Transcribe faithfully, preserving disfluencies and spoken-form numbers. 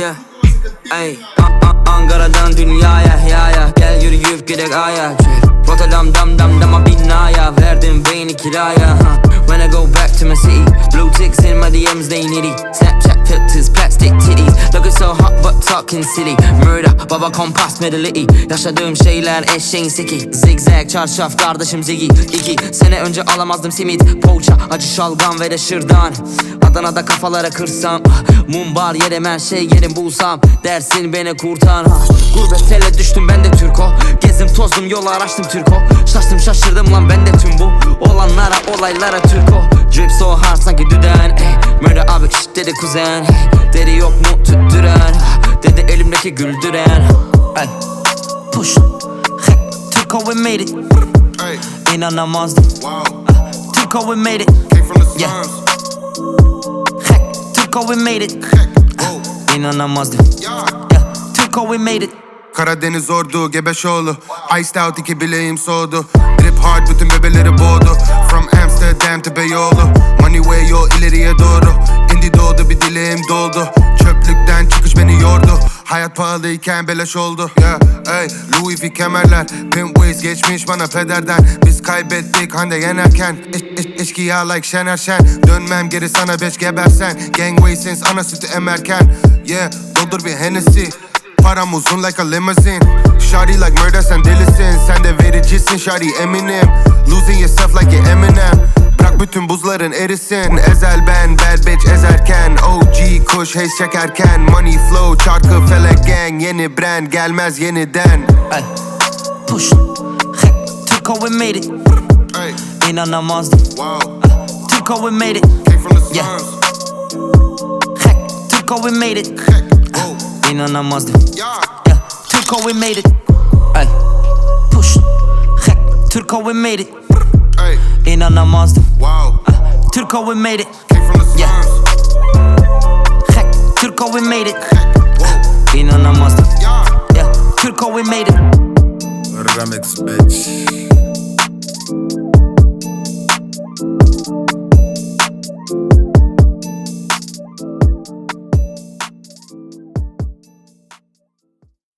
Yeah. Ey, Ankara'dan dünyaya ya ya, gel yürüyüp gidek aya. Rotterdam dam dam dama binaya, verdim beyni kiraya. huh. When I go back to my city, blue ticks in my D Ms they nitty. Snapchat filters, plastic titties, looking so hot but talking city. Murder, baba kompas medality. Yaşadığım şeyler eşeğin siki. Zigzag çarşaf kardeşim Ziggy. İki sene önce alamazdım simit, poğaça, acı şalgam ve de şırdan. Adana'da kafalara kırsam, mumbar yerim her şey yerim bulsam, dersin beni kurtar. Gurbet ele düştüm ben de Türko. Gezdim tozdum yolu araştım Türko. Şaştım şaşırdım lan ben de tüm bu olanlara olaylara Türko. Drip so hard sanki düden, ey. Murder abi şşt dedi kuzen, hey. Dedi yok mu tüttüren, dedi elimdeki güldüren. Ay. Push hey. Türko we made it. Hey. İnanamazdım. Wow. Türko we made it. Came from the yeah. Hey. Türko we made it. Hey. İnanamazdım. Yeah. Yeah. Türko we made it. Karadeniz ordu Gebeşoğlu, iced out iki bileğim soğudu. Drip hard bütün bebeleri boğdu. From Amsterdam to Beyoğlu, money way yol ileriye doğru. Indi doğdu bir dileğim doldu. Çöplükten çıkış beni yordu. Hayat pahalıyken beleş oldu. Yeah, ey, Louis V kemerler, pimp ways geçmiş bana pederden. Biz kaybettik Hande yenerken. İş, iş, eşkıya like Şener Şen. Dönmem geri sana beş gebersen. Gangway since ana sütü emerken. Yeah, doldur bir Hennessy. Param uzun like a limousine. Shawty like murder sen delisin. Sen de vericisin shawty eminim. Losing yourself like you Eminem. Bırak bütün buzların erisin. Ezel ben bad bitch ezerken. O G kuş haze çekerken. Money flow çarkı felek gang. Yeni brand gelmez yeniden. Ay. Push hey. Türko we made it. Hey. İnanamazdım. Wow. uh, Türko we made it. Came from the yeah. Hey. Türko we made it. Hey. İnanamazdım. Yeah. Yeah. Türko we made it. Ay. Push hey. Türko we made it. Hey. İnanamazdım. Wow. uh, Türko we made it. Came from the yeah. Hey. Türko we made it. Hey. İnanamazdım. Yeah. Yeah. Türko we made it. Remix bitch.